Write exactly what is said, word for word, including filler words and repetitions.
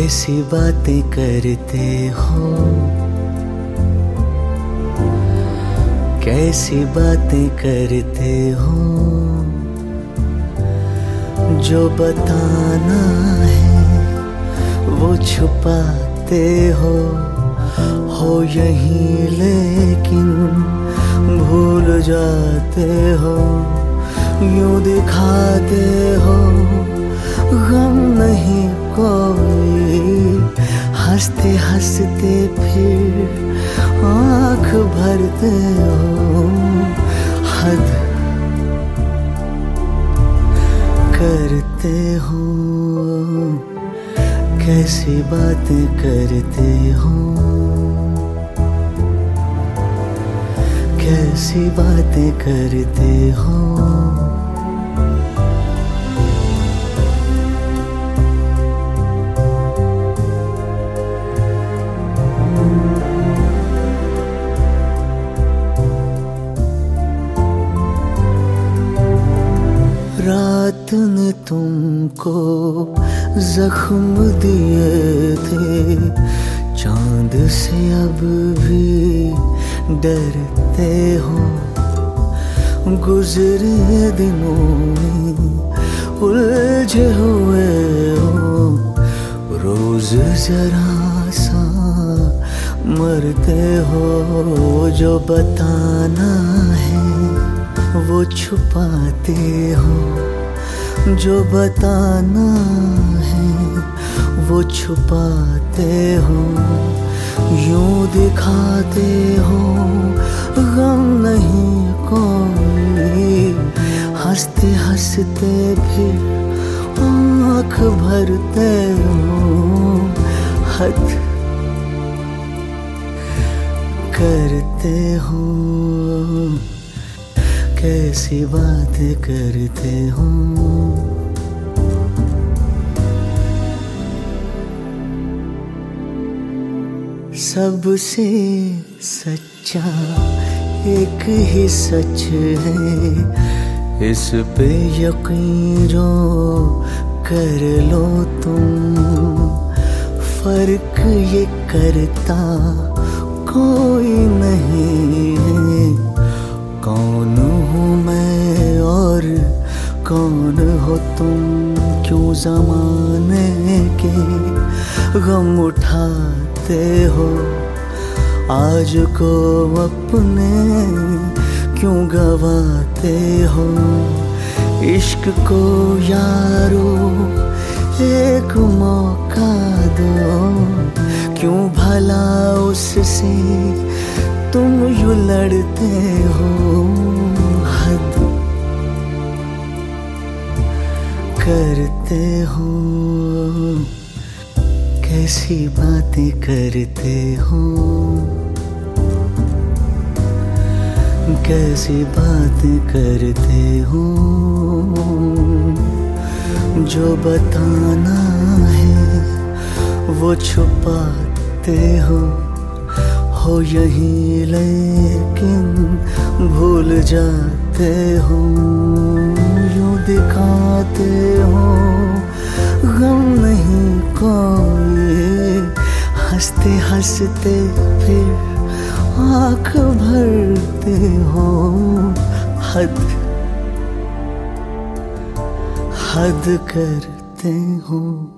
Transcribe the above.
कैसी बातें करते हो, कैसी बातें करते हो, जो बताना है वो छुपाते हो हो यहीं लेकिन भूल जाते हो, यूं दिखाते हो गम नहीं कोई, हंसते हंसते फिर आँख भरते हो, हद करते हो, कैसी बातें करते हो, कैसी बातें करते हो। रात ने तुमको जख्म दिए थे, चांद से अब भी डरते हो, गुजरे दिनों में उलझे हुए हो, रोज जरा सा मरते हो, जो बताना है वो छुपाते हो, जो बताना है वो छुपाते हो, यूं दिखाते हो गम नहीं कोई, हंसते हंसते फिर आँख भरते हो, हद करते हो, कैसी बातें करते हो। सबसे सच्चा एक ही सच है, इस पे यकीन जो कर लो तुम, फर्क ये करता कोई नहीं है, कौन हूँ मैं और कौन हो तुम, क्यों ज़माने के गम उठाते हो, आज को अपने क्यों गवाते हो, इश्क को यारो एक मौका दो, क्यों भला उससे तुम यूं लड़ते हो, हद करते हो, कैसी बातें करते हो, कैसी बातें करते हो, जो बताना है वो छुपाते हो हो यहीं लेकिन भूल जाते हो, यूं दिखाते हो गम नहीं कोई, हंसते हंसते फिर आँख भरते हो, हद हद करते हो।